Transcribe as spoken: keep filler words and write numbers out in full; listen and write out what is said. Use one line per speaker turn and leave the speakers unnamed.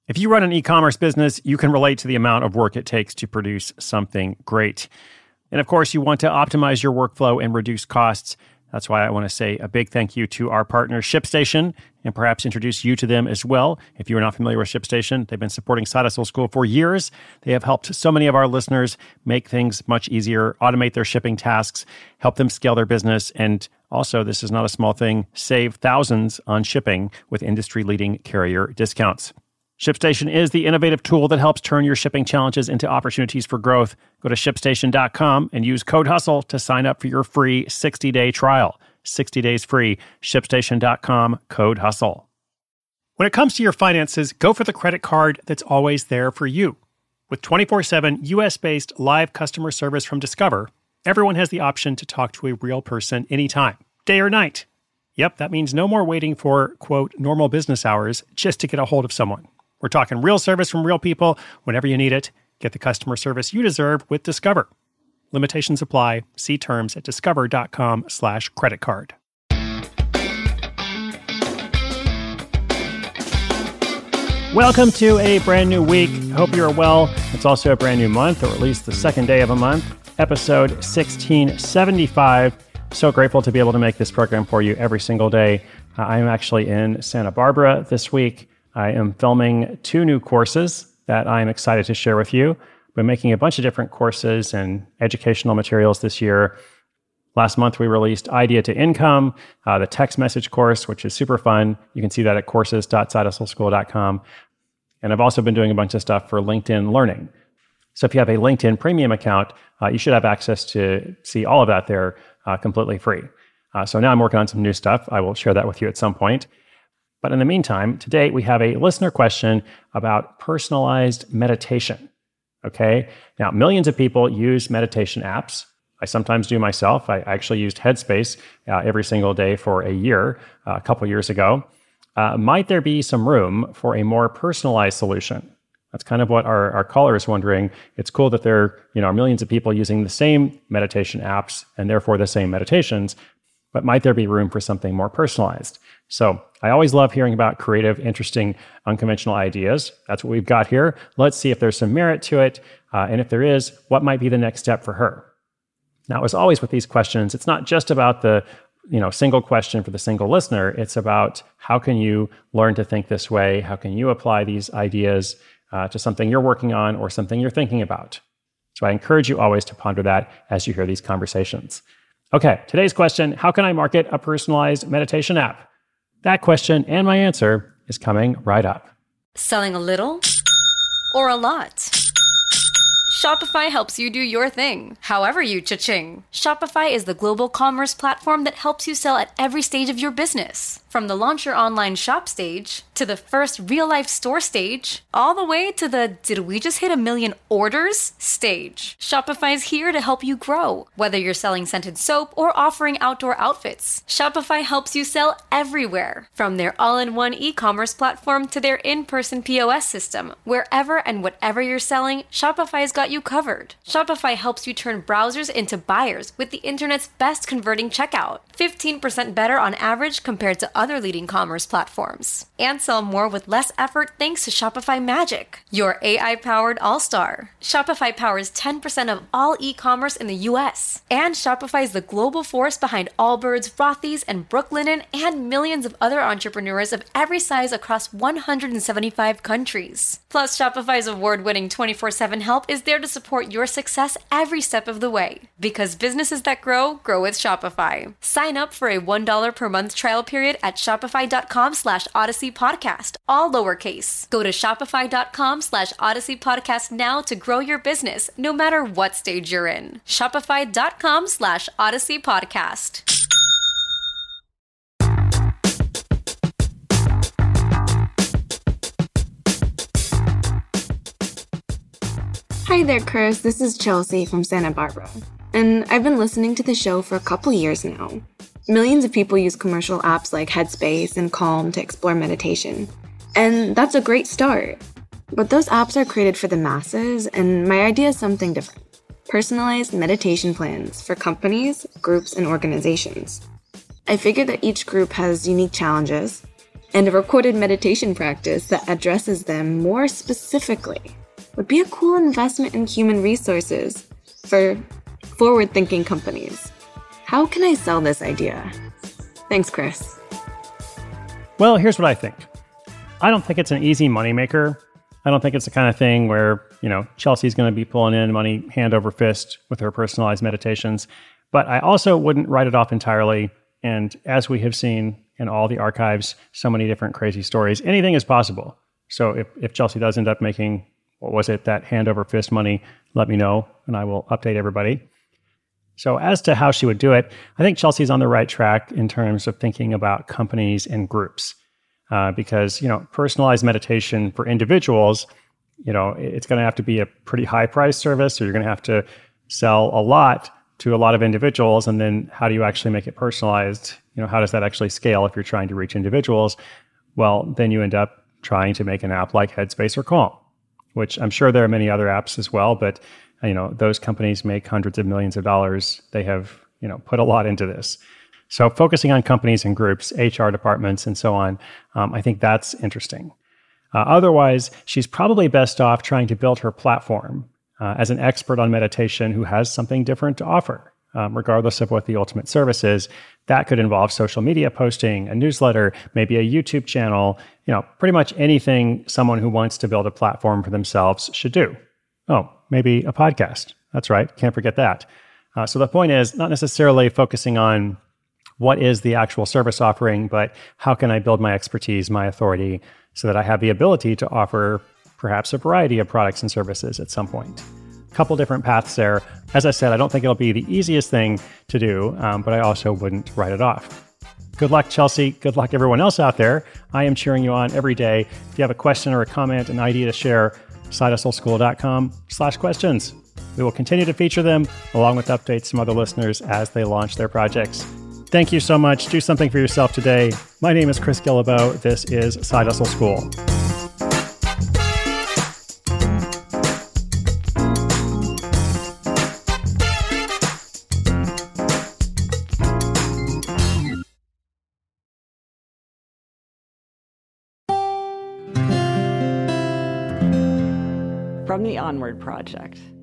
If you run an e-commerce business, you can relate to the amount of work it takes to produce something great. And of course, you want to optimize your workflow and reduce costs. That's why I want to say a big thank you to our partner, ShipStation, and perhaps introduce you to them as well. If you're not familiar with ShipStation, they've been supporting Side Hustle School for years. They have helped so many of our listeners make things much easier, automate their shipping tasks, help them scale their business, and also, this is not a small thing, save thousands on shipping with industry-leading carrier discounts. ShipStation is the innovative tool that helps turn your shipping challenges into opportunities for growth. Go to ship station dot com and use code HUSTLE to sign up for your free sixty-day trial. sixty days free. ship station dot com, code HUSTLE. When it comes to your finances, go for the credit card that's always there for you. With twenty-four seven U S-based live customer service from Discover, everyone has the option to talk to a real person anytime, day or night. Yep, that means no more waiting for, quote, normal business hours just to get a hold of someone. We're talking real service from real people whenever you need it. Get the customer service you deserve with Discover. Limitations apply. See terms at discover dot com slash credit card. Welcome to a brand new week. Hope you're well. It's also a brand new month, or at least the second day of a month. Episode sixteen seventy-five. So grateful to be able to make this program for you every single day. Uh, I'm actually in Santa Barbara this week. I am filming two new courses that I'm excited to share with you. I've been making a bunch of different courses and educational materials this year. Last month, we released Idea to Income, uh, the text message course, which is super fun. You can see that at courses dot side hustle school dot com. And I've also been doing a bunch of stuff for LinkedIn Learning. So if you have a LinkedIn Premium account, uh, you should have access to see all of that there uh, completely free. Uh, so now I'm working on some new stuff. I will share that with you at some point. But in the meantime, today we have a listener question about personalized meditation. Okay? Now, millions of people use meditation apps. I sometimes do myself. I actually used Headspace uh, every single day for a year, uh, a couple years ago. Uh, might there be some room for a more personalized solution? That's kind of what our, our caller is wondering. It's cool that there you know, are millions of people using the same meditation apps and therefore the same meditations, but might there be room for something more personalized? So I always love hearing about creative, interesting, unconventional ideas. That's what we've got here. Let's see if there's some merit to it. Uh, and if there is, what might be the next step for her? Now, as always with these questions, it's not just about the you know, single question for the single listener. It's about how can you learn to think this way? How can you apply these ideas uh, to something you're working on or something you're thinking about? So I encourage you always to ponder that as you hear these conversations. Okay, today's question, how can I market a personalized meditation app? That question and my answer is coming right up.
Selling a little or a lot? Shopify helps you do your thing, however you cha-ching. Shopify is the global commerce platform that helps you sell at every stage of your business. From the launch your online shop stage, to the first real-life store stage, all the way to the did we just hit a million orders stage. Shopify's here to help you grow. Whether you're selling scented soap or offering outdoor outfits, Shopify helps you sell everywhere. From their all-in-one e-commerce platform to their in-person P O S system, wherever and whatever you're selling, Shopify's got you covered. Shopify helps you turn browsers into buyers with the internet's best converting checkout. fifteen percent better on average compared to other leading commerce platforms. And sell more with less effort thanks to Shopify Magic, your A I-powered all-star. Shopify powers ten percent of all e-commerce in the U S. And Shopify is the global force behind Allbirds, Rothy's, and Brooklinen, and millions of other entrepreneurs of every size across one hundred seventy-five countries. Plus, Shopify's award-winning twenty-four seven help is there to support your success every step of the way. Because businesses that grow, grow with Shopify. Sign up for a one dollar per month trial period at shopify.com slash Odyssey Podcast, all lowercase. Go to shopify.com slash Odyssey Podcast now to grow your business, no matter what stage you're in. Shopify.com slash Odyssey Podcast.
Hi there, Chris. This is Chelsea from Santa Barbara. And I've been listening to the show for a couple years now. Millions of people use commercial apps like Headspace and Calm to explore meditation. And that's a great start. But those apps are created for the masses, and my idea is something different. Personalized meditation plans for companies, groups, and organizations. I figured that each group has unique challenges, And a recorded meditation practice that addresses them more specifically would be a cool investment in human resources for forward-thinking companies. How can I sell this idea? Thanks, Chris.
Well, here's what I think. I don't think it's an easy moneymaker. I don't think it's the kind of thing where, you know, Chelsea's going to be pulling in money hand over fist with her personalized meditations. But I also wouldn't write it off entirely. And as we have seen in all the archives, so many different crazy stories, anything is possible. So if, if Chelsea does end up making, what was it, that hand over fist money, let me know and I will update everybody. So as to how she would do it, I think Chelsea's on the right track in terms of thinking about companies and groups. Uh, because, you know, personalized meditation for individuals, you know, it's going to have to be a pretty high price service, or you're going to have to sell a lot to a lot of individuals. And then how do you actually make it personalized? You know, how does that actually scale if you're trying to reach individuals? Well, then you end up trying to make an app like Headspace or Calm, which I'm sure there are many other apps as well, but you know, those companies make hundreds of millions of dollars. They have, you know, put a lot into this. So focusing on companies and groups, H R departments, and so on, um, I think that's interesting. Uh, otherwise, she's probably best off trying to build her platform uh, as an expert on meditation who has something different to offer, um, regardless of what the ultimate service is. That could involve social media posting, a newsletter, maybe a YouTube channel, you know, pretty much anything someone who wants to build a platform for themselves should do. Oh, maybe a podcast. That's right. Can't forget that. Uh, so the point is not necessarily focusing on what is the actual service offering, but how can I build my expertise, my authority, so that I have the ability to offer perhaps a variety of products and services at some point. A couple different paths there. As I said, I don't think it'll be the easiest thing to do, um, but I also wouldn't write it off. Good luck, Chelsea. Good luck, everyone else out there. I am cheering you on every day. If you have a question or a comment, an idea to share, sidehustleschool.com slash questions. We will continue to feature them along with updates from other listeners as they launch their projects. Thank you so much. Do something for yourself today. My name is Chris Guillebeau. This is Side Hustle School.
From the Onward Project.